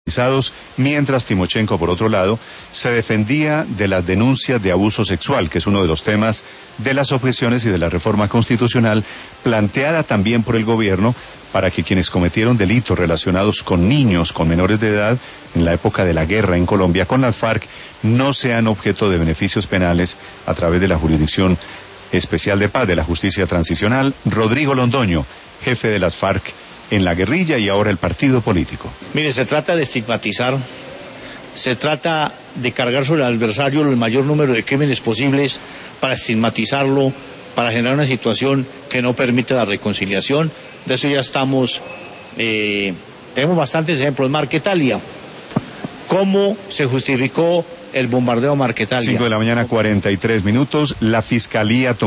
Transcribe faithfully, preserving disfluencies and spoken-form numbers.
Mientras Timochenko, por otro lado, se defendía de las denuncias de abuso sexual, que es uno de los temas de las objeciones y de la reforma constitucional planteada también por el gobierno para que quienes cometieron delitos relacionados con niños, con menores de edad, en la época de la guerra en Colombia con las FARC, no sean objeto de beneficios penales a través de la Jurisdicción Especial de Paz de la Justicia Transicional. Rodrigo Londoño, jefe de las FARC en la guerrilla y ahora el partido político. Mire, se trata de estigmatizar, se trata de cargar sobre el adversario el mayor número de crímenes posibles para estigmatizarlo, para generar una situación que no permite la reconciliación. De eso ya estamos, eh, tenemos bastantes ejemplos. Marquetalia, ¿cómo se justificó el bombardeo a Marquetalia? cinco de la mañana, cuarenta y tres minutos, la Fiscalía tomó